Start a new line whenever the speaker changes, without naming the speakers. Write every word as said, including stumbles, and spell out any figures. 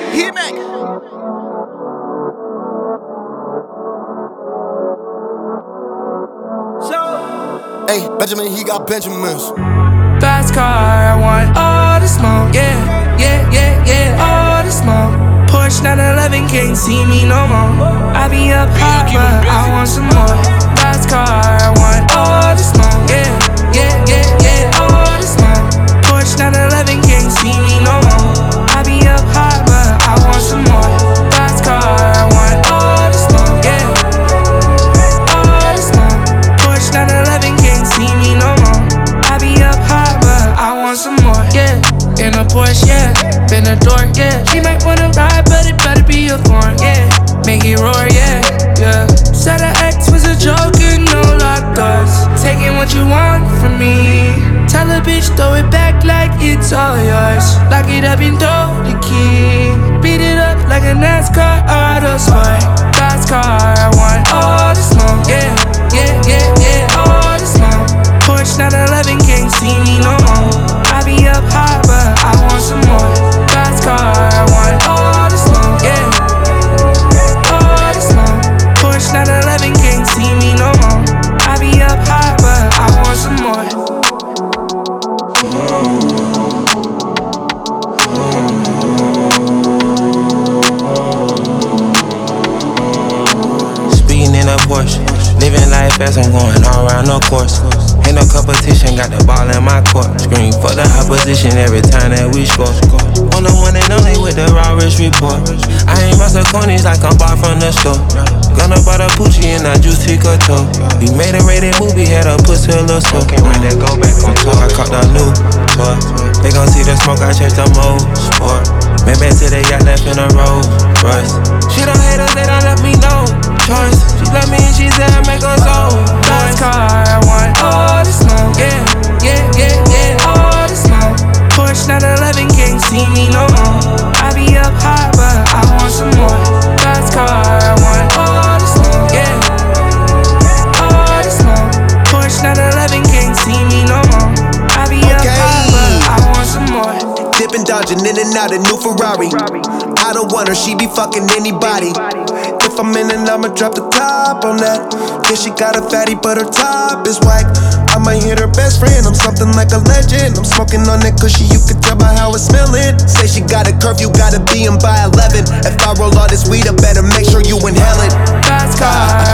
Hit me. So, hey, Benjamin, he got Benjamins.
Fast car, I want all the smoke, yeah, yeah, yeah, yeah, all the smoke. Porsche nine eleven can't see me no more. I be up high, but I want some more. Fast car, I want all the smoke, yeah, yeah, yeah, yeah, all the smoke. Porsche nine eleven can't see me no more. I be up high, but I want some more. Fast car, I want all the smoke, yeah, all the smoke. Porsche nine eleven can't see me no more. I be up high, but I want some more, yeah. In a Porsche, yeah. Been a door, yeah. She might wanna ride, but it better be a foreign, yeah. Make it roar, yeah, yeah. Said her ex was a joke and no locked doors. Taking what you want from me. Tell a bitch, throw it back like it's all yours. Lock it up and throw the key. Beat it up like a NASCAR auto sport. Fast car, I want all the smoke, yeah, yeah, yeah, yeah, all the smoke. Porsche nine eleven can't see me no more. I be up high, but I want some more. Fast car, I want all the smoke, yeah, all the smoke. Porsche nine eleven can't see me no more. I be up high, but I want some more.
Speeding in a Porsche, living life as I'm going all around the course. Ain't no competition, got the ball in my court. Scream for the opposition every time that we score. On the one and only with the raw rich report. I ain't muscle cornies like I'm bought from the store. Gonna buy the Poochie and I juicy couture. We made a rated movie, had a pussy a little slow. Can't wait to go back on tour. I caught the new tour. They gon' see the smoke, I changed the mode. Sport. Maybe till they got left in a Rolls Royce. She don't hate us, they don't let me know. Choice. She love me and she said I make her so.
Fast car, I want all the smoke, yeah, yeah, yeah, yeah, all the smoke. Porsche nine eleven can't see me no more. I be up high, but I want some more. Fast car, I want all the smoke, yeah, all the smoke. Porsche nine eleven can't see me no more. I be up
Okay.
high, but I want some more.
Dippin', dodging in and out a new Ferrari. I don't want her, she be fucking anybody. If I'm in and I'ma drop the top on that. Yeah, she got a fatty, but her top is whack. I might hit her best friend, I'm something like a legend. I'm smoking on that cushy, you can tell by how it's smelling. Say she got a curfew, gotta be in by eleven. If I roll all this weed, I better make sure you inhale it.
Fast car, I